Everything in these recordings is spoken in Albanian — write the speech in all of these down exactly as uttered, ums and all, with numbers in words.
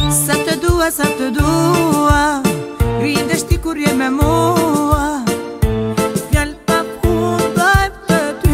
Sa të dua, sa të dua, grindesh ti kur je me mua. Fjall pa fund bëjmë të ty.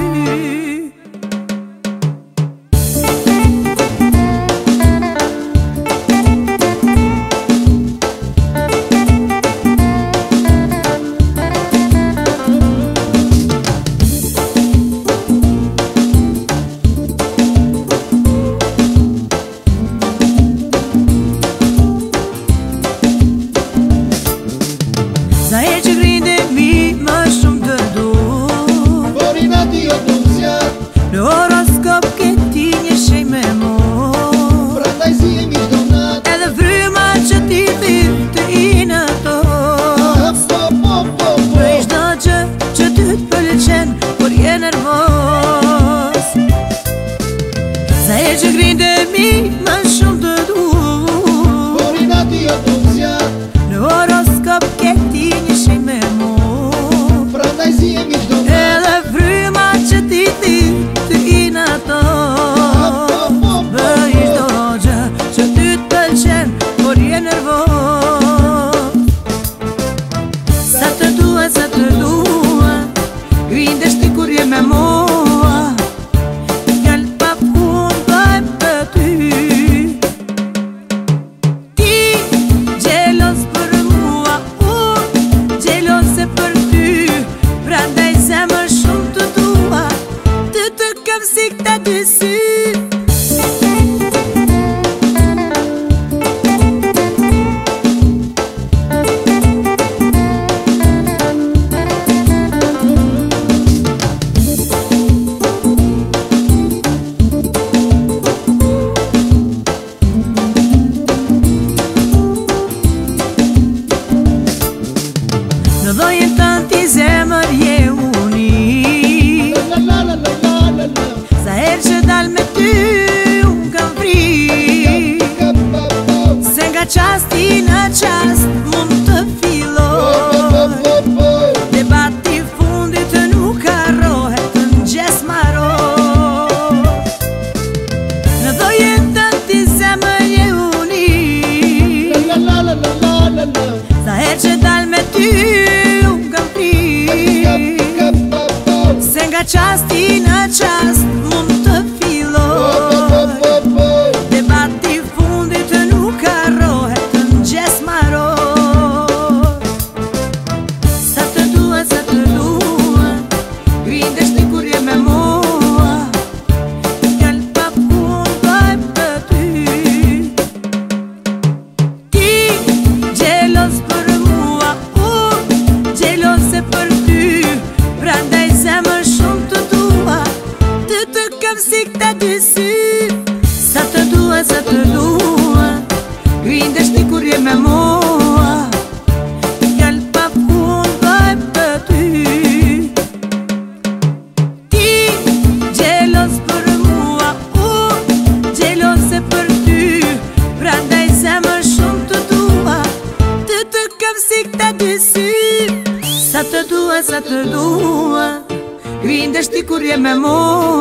Sa e që grindemi më shumë të du, por i nati o të zjarë, në horoskop ke ti një shej me mu. prandaj si e mi shdo natë. Edhe fryma që ti thirë të i në to, Ah, po, po, po, po. për i shdo që që ty të pëlqen, por je nervos. Sa e që grindemi më shumë të du, Por i nati o të zjarë, në horoskop ke ti një shej me mu. prandaj si e mi shdo natë. Edhe fryma që ti thirë të i në to, bëj çdo gjë që ty të pëlqen, por je nervos. Sa të dua, sa të dua, grindesh ti kur je me mua. Fjall pa fund bëjmë për ty. Ti gjelos për mua, unë gjelose për ty. Prandaj zemër shumë të dua, të të kam si këta dy sy. Në dhojën tënë ti zemër je uni. La la la la la la la. Sa herë që dal me ty unë kam fri, Ka pa pa. se nga qasti në qast mund të Po, filloj. po, po. Debati fundit nuk harrohet, të ngjes maroj. Në dhojën tënë ti zemër je uni. La la la la la la la. Sa herë që dal me ty unë kam fri, Ka pa pa. se nga qasti në qast mund të Po, filloj. po, po. Debati fundit nuk harrohet, të ngjes maroj. Sa të dua, sa të dua, grindesh ti kur je me mua. Fjall pa fund bëjmë për ty. Ti gjelos për mua, unë gjelose për ty. Prandaj zemër shumë të dua, të të kam si këta dy sy. Sa të dua, sa të dua, grindesh ti kur je me mua. Fjall pa fund bëjmë për ty. Ti gjelos për mua, unë gjelose për ty. Prandaj zemër shumë të dua, të të kam si këta dy sy. Sa të dua, sa të dua, grindesh ti kur je me mua.